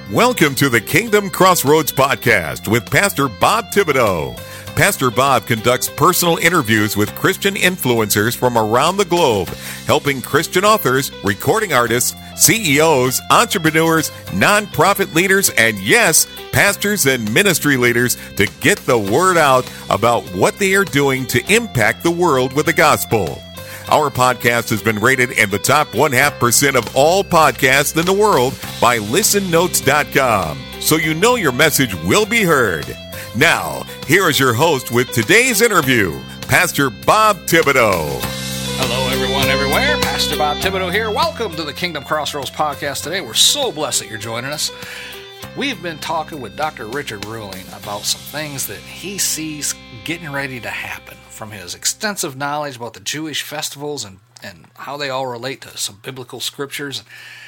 Welcome to the Kingdom Crossroads Podcast with Pastor Bob Thibodeau. Pastor Bob conducts personal interviews with Christian influencers from around the globe, helping Christian authors, recording artists, CEOs, entrepreneurs, nonprofit leaders, and yes, pastors and ministry leaders to get the word out about what they are doing to impact the world with the gospel. Our podcast has been rated in the top 0.5% of all podcasts in the world by ListenNotes.com, so you know your message will be heard. Now, here is your host with today's interview, Pastor Bob Thibodeau. Hello, everyone, everywhere. Pastor Bob Thibodeau here. Welcome to the Kingdom Crossroads Podcast today. We're so blessed that you're joining us. We've been talking with Dr. Richard Ruling about some things that he sees getting ready to happen from his extensive knowledge about the Jewish festivals and how they all relate to some biblical scriptures.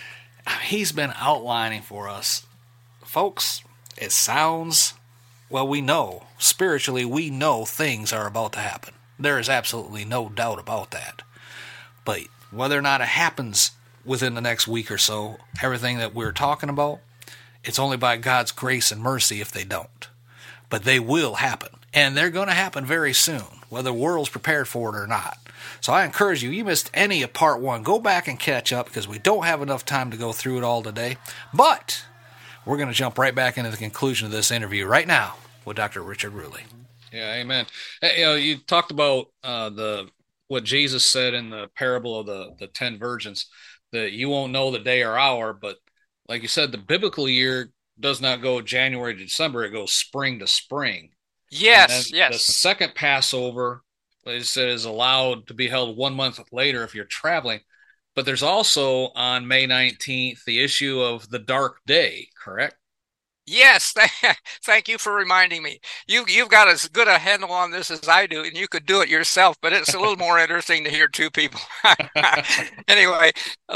He's been outlining for us. Folks, it sounds, well, we know, spiritually, we know things are about to happen. There is absolutely no doubt about that. But whether or not it happens within the next week or so, everything that we're talking about, it's only by God's grace and mercy if they don't. But they will happen. And they're going to happen very soon, whether the world's prepared for it or not. So I encourage you, you missed any of part one, go back and catch up because we don't have enough time to go through it all today. But we're going to jump right back into the conclusion of this interview right now with Dr. Richard Ruling. Yeah, amen. Hey, you talked about what Jesus said in the parable of the 10 virgins, that you won't know the day or hour, but like you said, the biblical year does not go January to December, it goes spring to spring. Yes. The second Passover is allowed to be held 1 month later if you're traveling. But there's also on May 19th the issue of the dark day, correct? Yes, thank you for reminding me. You've got as good a handle on this as I do, and you could do it yourself, but it's a little more interesting to hear two people. Anyway,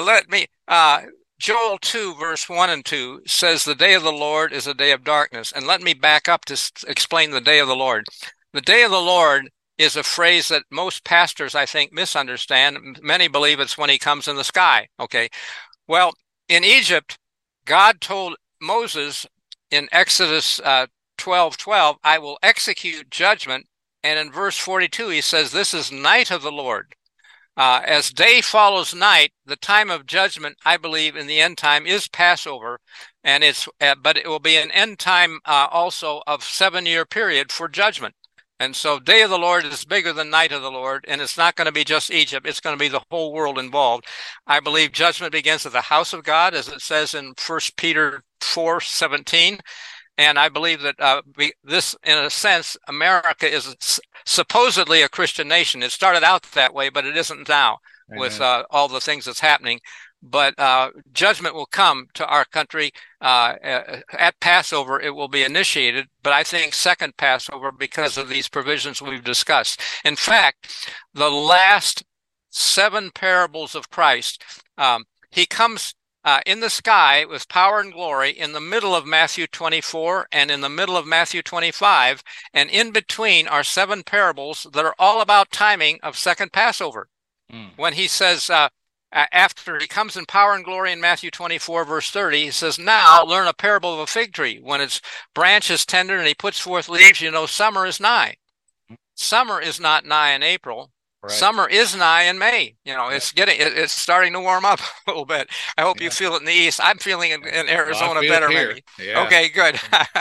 Joel 2, verse 1 and 2 says, the day of the Lord is a day of darkness. And let me back up to explain the day of the Lord. The day of the Lord is a phrase that most pastors, I think, misunderstand. Many believe it's when he comes in the sky. Okay. Well, in Egypt, God told Moses in Exodus 12:12, I will execute judgment. And in verse 42, he says, this is night of the Lord. As day follows night, the time of judgment, I believe, in the end time is Passover, and but it will be an end time also of 7-year period for judgment. And so day of the Lord is bigger than night of the Lord, and it's not going to be just Egypt. It's going to be the whole world involved. I believe judgment begins at the house of God, as it says in 1 Peter 4:17. And I believe that this, in a sense, America is supposedly a Christian nation. It started out that way, but it isn't now. Amen. With all the things that's happening. But judgment will come to our country at Passover. It will be initiated, but I think second Passover because of these provisions we've discussed. In fact, the last 7 parables of Christ, he comes in the sky with power and glory in the middle of Matthew 24 and in the middle of Matthew 25, and in between are 7 parables that are all about timing of second Passover. When he says, after he comes in power and glory in Matthew 24, verse 30, he says, now learn a parable of a fig tree. When its branch is tender and he puts forth leaves, you know summer is nigh. Summer is not nigh in April. Right. Summer is nigh in May. You know, it's starting to warm up a little bit. I hope you feel it in the east. I'm feeling it in Arizona better, maybe. Yeah. Okay, good.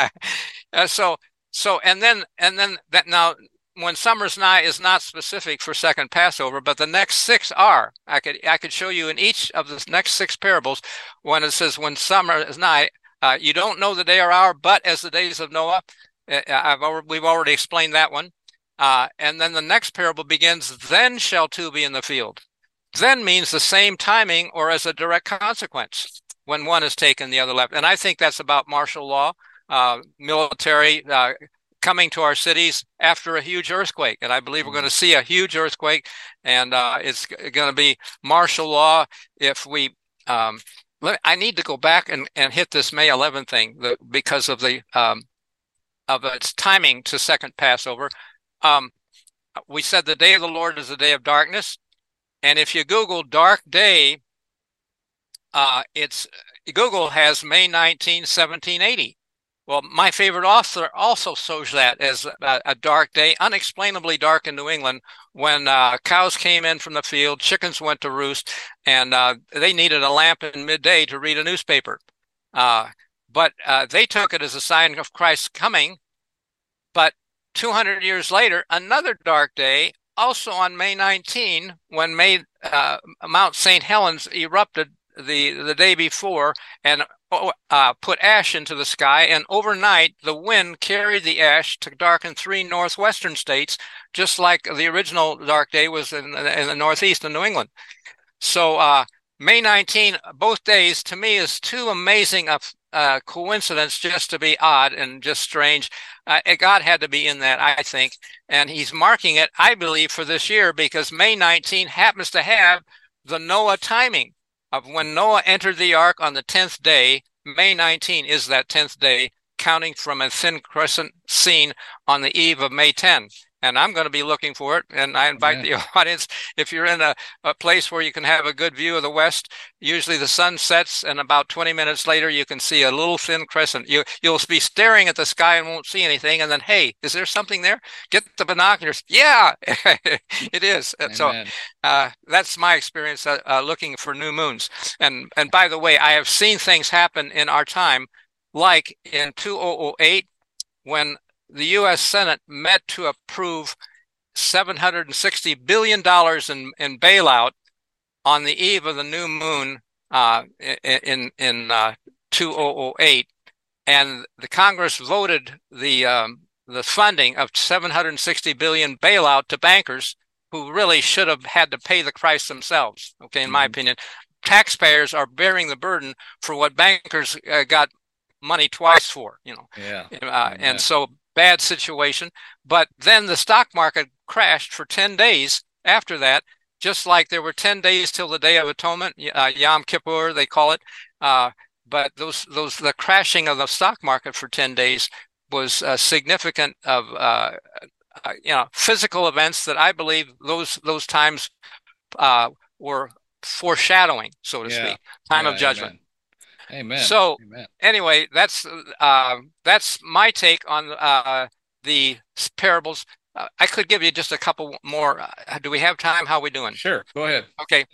And then that now, when summer's nigh is not specific for second Passover, but the next 6 are. I could show you in each of the next 6 parables when it says when summer is nigh, you don't know the day or hour, but as the days of Noah. We've already explained that one. And then the next parable begins, then shall 2 be in the field. Then means the same timing or as a direct consequence. When one is taken, the other left. And I think that's about martial law, military coming to our cities after a huge earthquake. And I believe we're going to see a huge earthquake, and it's going to be martial law if we I need to go back and hit this May 11th thing because of the of its timing to second Passover. We said the day of the Lord is a day of darkness. And if you Google dark day, it's Google has May 19, 1780. Well, my favorite author also shows that as a dark day, unexplainably dark in New England, when cows came in from the field, chickens went to roost, and they needed a lamp in midday to read a newspaper. But they took it as a sign of Christ's coming. But 200 years later, another dark day, also on May 19, when Mount St. Helens erupted the day before and put ash into the sky, and overnight the wind carried the ash to darken 3 northwestern states, just like the original dark day was in the northeast of New England. So May 19, both days, to me, is too amazing a coincidence just to be odd and just strange. God had to be in that, I think, and he's marking it, I believe, for this year, because May 19 happens to have the Noah timing of when Noah entered the ark on the 10th day. May 19 is that 10th day, counting from a thin crescent seen on the eve of May 10. And I'm going to be looking for it. And I invite the audience, if you're in a place where you can have a good view of the west, usually the sun sets, and about 20 minutes later, you can see a little thin crescent. You'll be staring at the sky and won't see anything. And then, hey, is there something there? Get the binoculars. Yeah, it is. Amen. So that's my experience looking for new moons. And by the way, I have seen things happen in our time, like in 2008, when the U.S. Senate met to approve $760 billion in bailout on the eve of the new moon in 2008, and the Congress voted the funding of $760 billion bailout to bankers who really should have had to pay the price themselves. Okay, in my opinion, taxpayers are bearing the burden for what bankers got money twice for. And so. Bad situation. But then the stock market crashed for 10 days after that, just like there were 10 days till the Day of Atonement, Yom Kippur, they call it. But the crashing of the stock market for 10 days was significant of physical events that I believe those times were foreshadowing, so to speak, time of judgment. Amen. Amen. So Amen. Anyway, that's my take on the parables. I could give you just a couple more. Do we have time? How are we doing? Sure. Go ahead. Okay.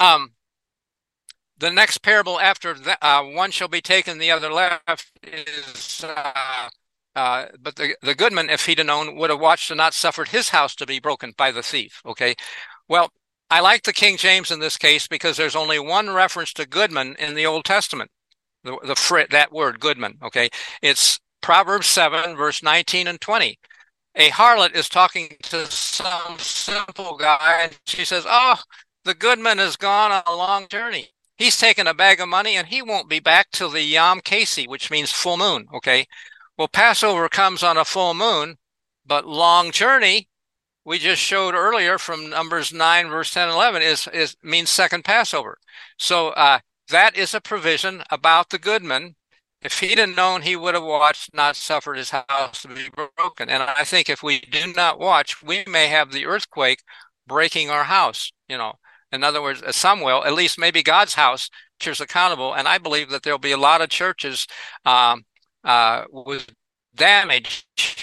The next parable after that, one shall be taken, the other left, is but the goodman, if he'd have known, would have watched and not suffered his house to be broken by the thief. Okay. Well, I like the King James in this case because there's only one reference to goodman in the Old Testament. That word, goodman, okay? It's Proverbs 7, verse 19 and 20. A harlot is talking to some simple guy, and she says, oh, the goodman has gone on a long journey. He's taken a bag of money, and he won't be back till the Yom Kasi, which means full moon, okay? Well, Passover comes on a full moon, but long journey, we just showed earlier from Numbers 9, verse 10 and 11, means second Passover. So that is a provision about the goodman. If he'd have known, he would have watched, not suffered his house to be broken. And I think if we do not watch, we may have the earthquake breaking our house. In other words, some will, at least maybe God's house, is accountable. And I believe that there'll be a lot of churches with damage.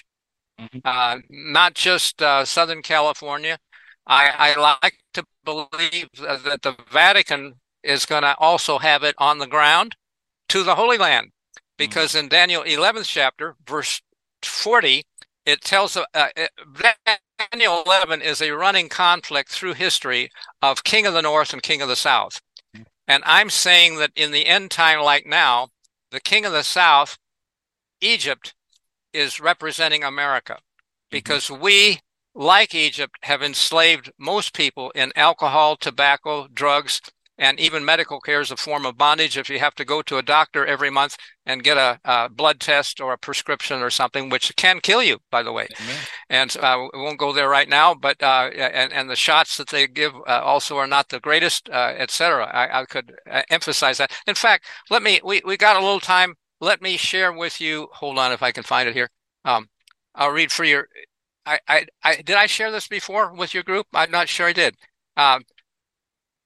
Not just Southern California. I like to believe that the Vatican is going to also have it on the ground to the Holy Land, because in Daniel 11th chapter, verse 40, it tells Daniel 11 is a running conflict through history of King of the North and King of the South. And I'm saying that in the end time, like now, the King of the South, Egypt, is representing America, because we, like Egypt, have enslaved most people in alcohol, tobacco, drugs, and even medical care is a form of bondage. If you have to go to a doctor every month and get a blood test or a prescription or something, which can kill you, by the way. Amen. And we won't go there right now, but and the shots that they give also are not the greatest, etc. I could emphasize that. In fact, we got a little time. Let me share with you. Hold on, if I can find it here. I'll read for your. Did I share this before with your group? I'm not sure I did.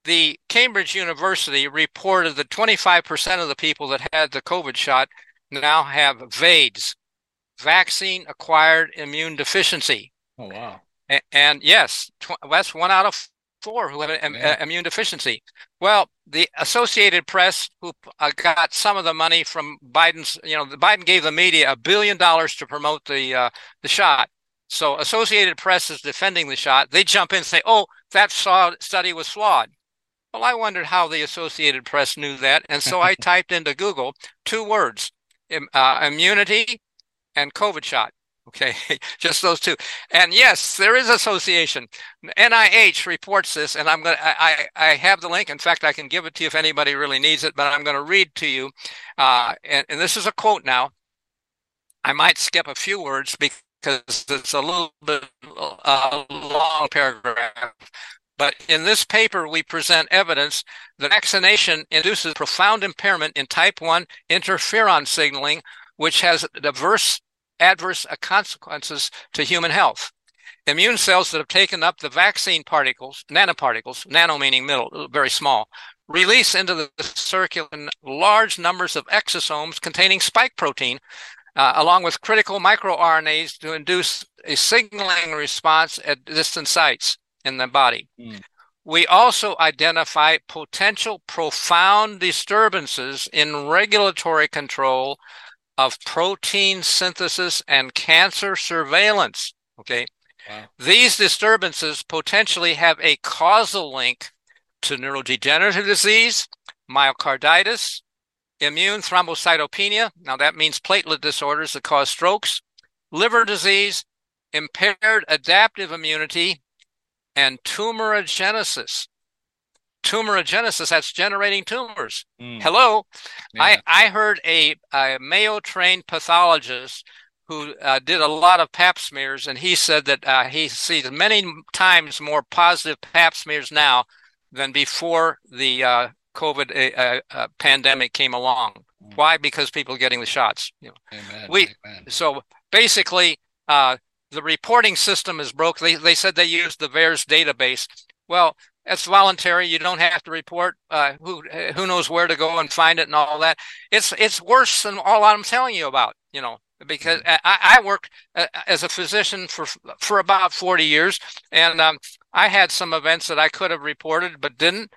the Cambridge University reported that 25% of the people that had the COVID shot now have VAIDS, vaccine-acquired immune deficiency. Oh, wow. And yes, that's 1 out of 4 who have immune deficiency. Well, the Associated Press, who got some of the money from Biden's, Biden gave the media $1 billion to promote the shot. So Associated Press is defending the shot. They jump in and say, oh, that study was flawed. Well, I wondered how the Associated Press knew that. And so I typed into Google 2 words, immunity and COVID shot. Okay, just those 2. And yes, there is association. NIH reports this, and I have the link. In fact, I can give it to you if anybody really needs it, but I'm going to read to you. And this is a quote now. I might skip a few words because it's a little bit long paragraph. But in this paper, we present evidence that vaccination induces profound impairment in type 1 interferon signaling, which has adverse consequences to human health. Immune cells that have taken up the vaccine particles, nanoparticles, nano meaning middle, very small, release into the circulation large numbers of exosomes containing spike protein, along with critical microRNAs to induce a signaling response at distant sites in the body. We also identify potential profound disturbances in regulatory control of protein synthesis and cancer surveillance. Okay. Wow. These disturbances potentially have a causal link to neurodegenerative disease, myocarditis, immune thrombocytopenia. Now that means platelet disorders that cause strokes, liver disease, impaired adaptive immunity, and tumorigenesis. Tumorigenesis, that's generating tumors. Hello. Yeah. I heard a Mayo-trained pathologist who did a lot of pap smears, and he said that he sees many times more positive pap smears now than before the COVID pandemic came along. Why? Because people are getting the shots. Amen. So basically, the reporting system is broke. They said they used the VAERS database. Well, it's voluntary. You don't have to report. Who knows where to go and find it and all that. It's worse than all I'm telling you about. Because I worked as a physician for about 40 years, and I had some events that I could have reported but didn't.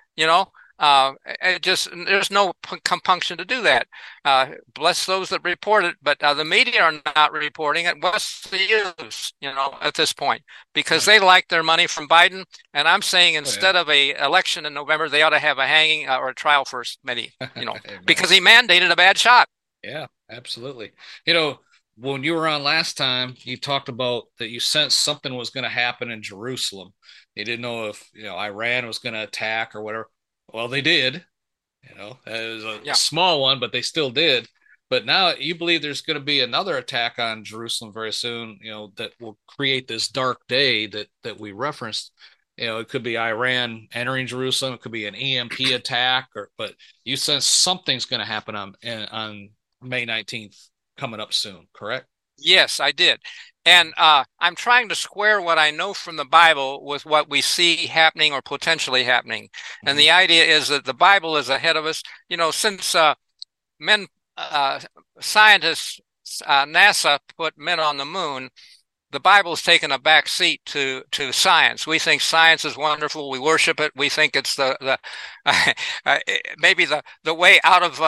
There's no compunction to do that. Bless those that report it, but the media are not reporting it. What's the use, at this point? Because they like their money from Biden, and I'm saying instead of a election in November, they ought to have a hanging or a trial first, maybe, because he mandated a bad shot. Yeah, absolutely. When you were on last time, you talked about that you sensed something was going to happen in Jerusalem. You didn't know if, Iran was going to attack or whatever. Well, they did. It was a small one, but they still did. But now you believe there's going to be another attack on Jerusalem very soon, that will create this dark day that we referenced. It could be Iran entering Jerusalem. It could be an EMP attack, but you sense something's going to happen on May 19th coming up soon, correct? Yes, I did. And I'm trying to square what I know from the Bible with what we see happening or potentially happening. Mm-hmm. And the idea is that the Bible is ahead of us. Since scientists, NASA put men on the moon, the Bible's taken a back seat to science. We think science is wonderful. We worship it. We think it's the maybe the way out of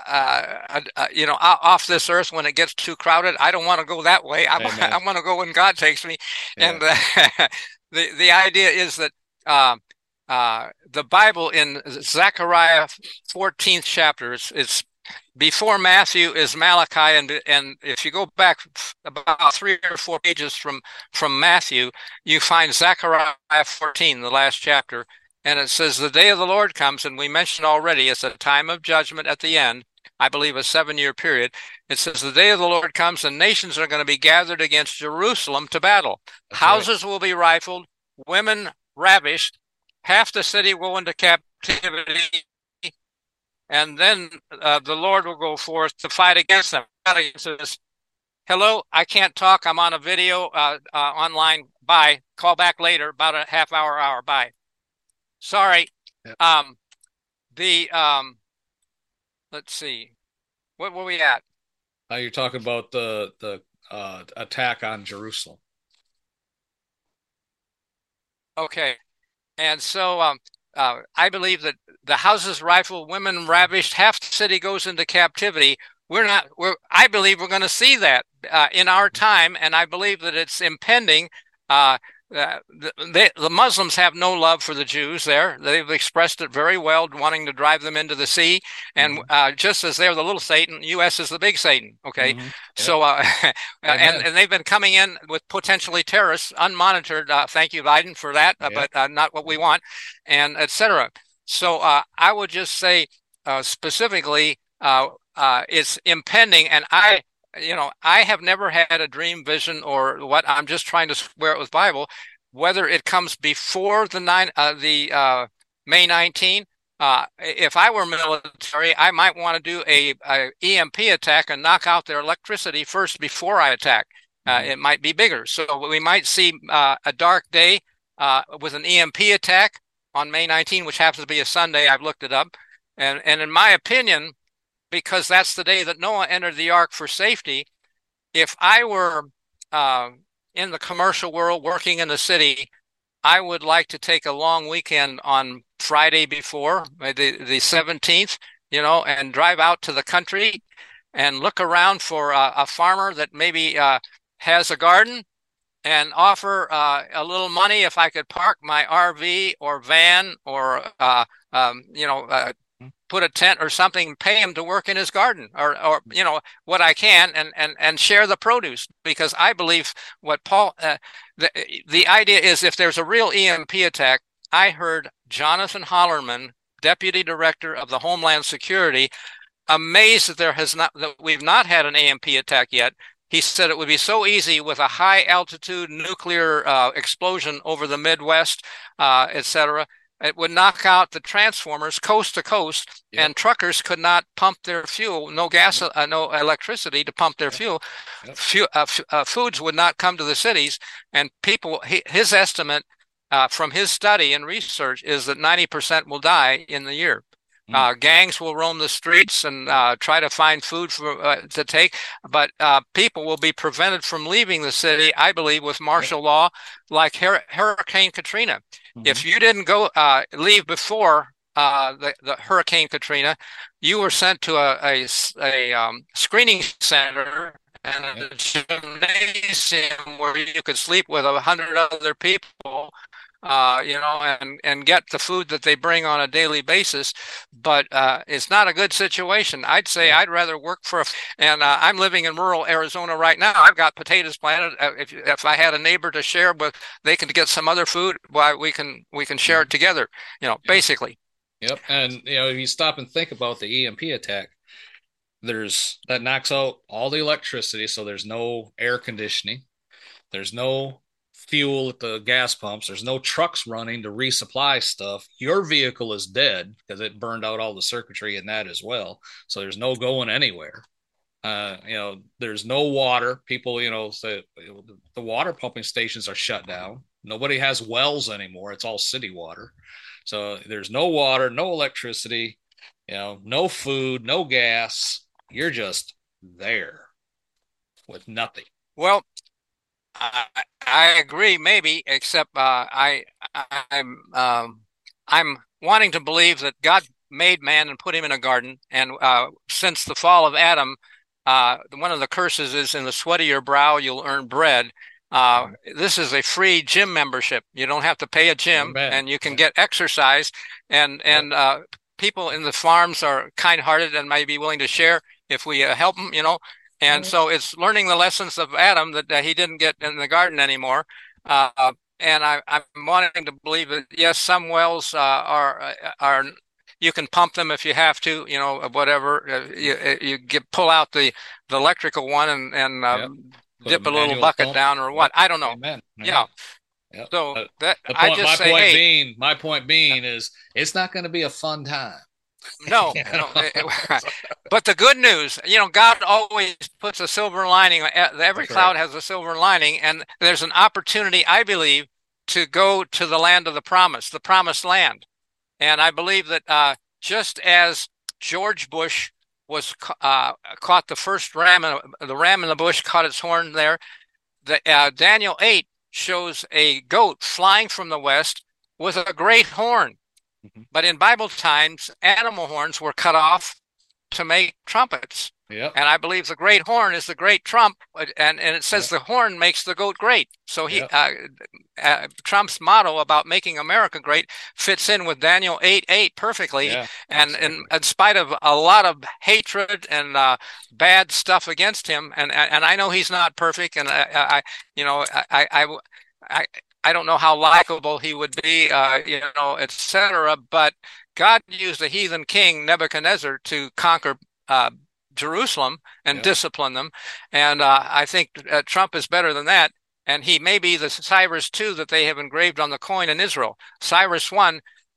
off this earth when it gets too crowded. I don't want to go that way. I want to go when God takes me. Yeah. And the idea is that the Bible in Zechariah 14th chapter, it's before Matthew is Malachi, and if you go back about 3 or 4 pages from Matthew, you find Zechariah 14, the last chapter, and it says, the day of the Lord comes, and we mentioned already, it's a time of judgment at the end, I believe a 7-year period. It says, the day of the Lord comes, and nations are going to be gathered against Jerusalem to battle. That's Houses right. will be rifled, women ravished, half the city will go into captivity, and then the Lord will go forth to fight against them. Hello, I can't talk. I'm on a video online. Bye. Call back later, about a half hour. Bye. Sorry. Yep. The let's see, what were we at? You're talking about the attack on Jerusalem. Okay, and so I believe that the houses rifled, women ravished, half the city goes into captivity. I believe we're going to see that in our time, and I believe that it's impending. The Muslims have no love for the Jews there. They've expressed it very well, wanting to drive them into the sea. And just as they're the little Satan, U.S. is the big Satan. Okay, Yep. so and they've been coming in with potentially terrorists, unmonitored. Thank you, Biden, for that, Yep. but not what we want, and etc. So I would just say specifically, it's impending, and I have never had a dream vision or what. I'm just trying to square it with Bible. Whether it comes before the May 19, if I were military, I might want to do a EMP attack and knock out their electricity first before I attack. It might be bigger, so we might see a dark day with an EMP attack on May 19, which happens to be a Sunday. I've looked it up, and in my opinion, because that's the day that Noah entered the ark for safety. If I were in the commercial world working in the city, I would like to take a long weekend on Friday before the 17th, and drive out to the country and look around for a farmer that maybe has a garden and offer a little money if I could park my RV or van or put a tent or something, pay him to work in his garden or what I can and share the produce, because I believe what Paul the idea is, if there's a real EMP attack. I heard Jonathan Hollerman, Deputy Director of the Homeland Security, amazed that we've not had an EMP attack yet. He said it would be so easy with a high altitude nuclear explosion over the Midwest, etc. It would knock out the transformers coast to coast, Yep. and truckers could not pump their fuel. No gas, no electricity to pump their fuel. Yep. Foods would not come to the cities, and people. His estimate from his study and research is that 90% will die in the year. Gangs will roam the streets and try to find food to take, but people will be prevented from leaving the city, I believe, with martial law, like Hurricane Katrina. If you didn't go leave before the Hurricane Katrina, you were sent to a screening center and a gymnasium where you could sleep with 100 other people. And get the food that they bring on a daily basis, but it's not a good situation. I'd say I'd rather work and I'm living in rural Arizona right now. I've got potatoes planted. If I had a neighbor to share with, they can get some other food. Why we can share it together. Basically. Yep. And if you stop and think about the EMP attack, that knocks out all the electricity, so there's no air conditioning, there's no fuel at the gas pumps, there's no trucks running to resupply stuff. Your vehicle is dead because it burned out all the circuitry in that as well, so there's no going anywhere. There's no water. People say the water pumping stations are shut down. Nobody has wells anymore. It's all city water. So there's no water, no electricity, no food, no gas. You're just there with nothing. Well, I agree, maybe, except I'm wanting to believe that God made man and put him in a garden, and since the fall of Adam, one of the curses is, in the sweat of your brow you'll earn bread. This is a free gym membership. You don't have to pay a gym, and you can get exercise, and people in the farms are kind-hearted and may be willing to share if we help them, And so it's learning the lessons of Adam that he didn't get in the garden anymore. And I'm wanting to believe that, yes, some wells are you can pump them if you have to, whatever. You pull out the electrical one and dip a little bucket pump down or what. I don't know. Amen. Yeah. Yep. So my point being is it's not going to be a fun time. No. But the good news, God always puts a silver lining. Every cloud has a silver lining, and there's an opportunity, I believe, to go to the land of the promise, the promised land. And I believe that just as George Bush was caught the first ram in the bush, caught its horn there, Daniel 8 shows a goat flying from the west with a great horn. Mm-hmm. But in Bible times, animal horns were cut off to make trumpets. Yep. And I believe the great horn is the great trump, and it says the horn makes the goat great. So Trump's motto about making America great fits in with Daniel 8:8 perfectly. Yeah, and in spite of a lot of hatred and bad stuff against him, and I know he's not perfect, and I don't know how likable he would be, etc. But God used a heathen king, Nebuchadnezzar, to conquer Jerusalem and discipline them. And I think Trump is better than that. And he may be the Cyrus II that they have engraved on the coin in Israel. Cyrus I,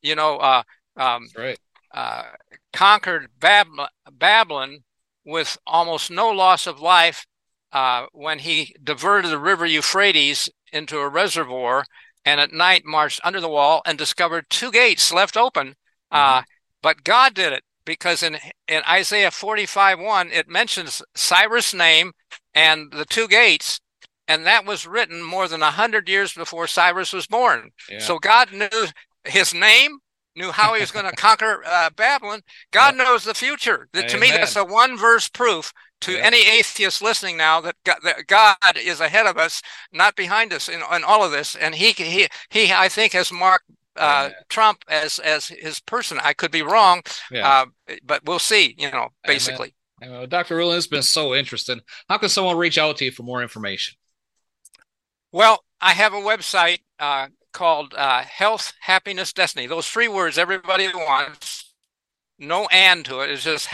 conquered Babylon with almost no loss of life when he diverted the river Euphrates into a reservoir, and at night marched under the wall and discovered 2 gates left open. But God did it, because in Isaiah 45:1, it mentions Cyrus' name and the 2 gates, and that was written more than 100 years before Cyrus was born. Yeah. So God knew his name, knew how he was going to conquer Babylon. God knows the future. To me, that's a one-verse proof to any atheist listening now that God is ahead of us, not behind us in all of this. And he I think, has marked Trump as his person. I could be wrong, but we'll see, basically. Dr. Ruling, it's been so interesting. How can someone reach out to you for more information? Well, I have a website called Health, Happiness, Destiny. Those 3 words everybody wants. No and to it. It's just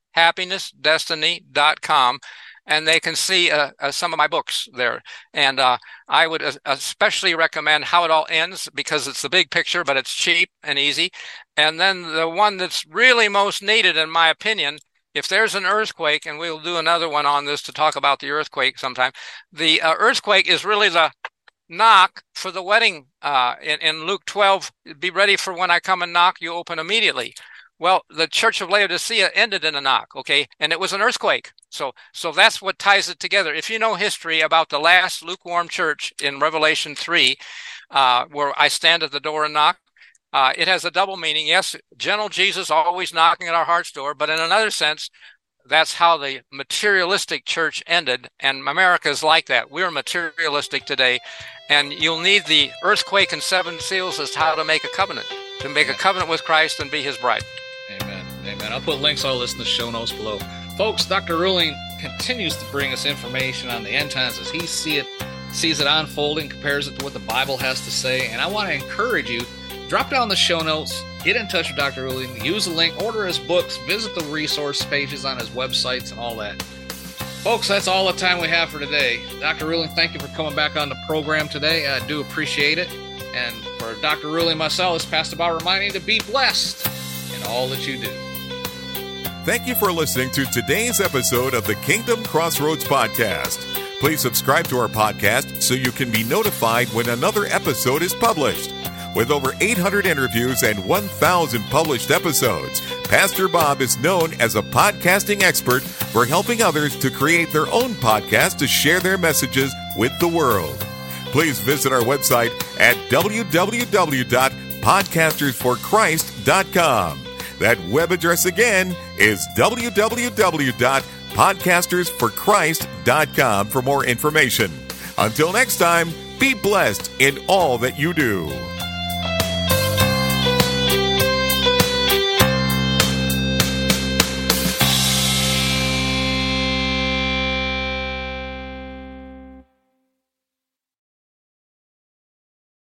healthhappinessdestiny.com. And they can see some of my books there. And I would especially recommend How It All Ends, because it's the big picture, but it's cheap and easy. And then the one that's really most needed, in my opinion, if there's an earthquake, and we'll do another one on this to talk about the earthquake sometime, the earthquake is really the knock for the wedding. In Luke 12, be ready for when I come and knock, you open immediately. Well, the Church of Laodicea ended in a knock, okay? And it was an earthquake. So that's what ties it together. If you know history about the last lukewarm church in Revelation 3, where I stand at the door and knock, it has a double meaning. Yes, gentle Jesus always knocking at our heart's door, but in another sense, that's how the materialistic church ended, and America is like that. We're materialistic today, and you'll need the earthquake and 7 seals as to how to make a covenant with Christ and be his bride. Amen. I'll put links all this in the show notes below. Folks, Dr. Ruling continues to bring us information on the end times as he sees it unfolding, compares it to what the Bible has to say, and I want to encourage you, drop down the show notes, get in touch with Dr. Ruling, use the link, order his books, visit the resource pages on his websites and all that. Folks, that's all the time we have for today. Dr. Ruling, thank you for coming back on the program today. I do appreciate it. And for Dr. Ruling, myself, it's Pastor Bob reminding you to be blessed in all that you do. Thank you for listening to today's episode of the Kingdom Crossroads Podcast. Please subscribe to our podcast so you can be notified when another episode is published. With over 800 interviews and 1,000 published episodes, Pastor Bob is known as a podcasting expert for helping others to create their own podcast to share their messages with the world. Please visit our website at www.podcastersforchrist.com. That web address again is www.podcastersforchrist.com for more information. Until next time, be blessed in all that you do.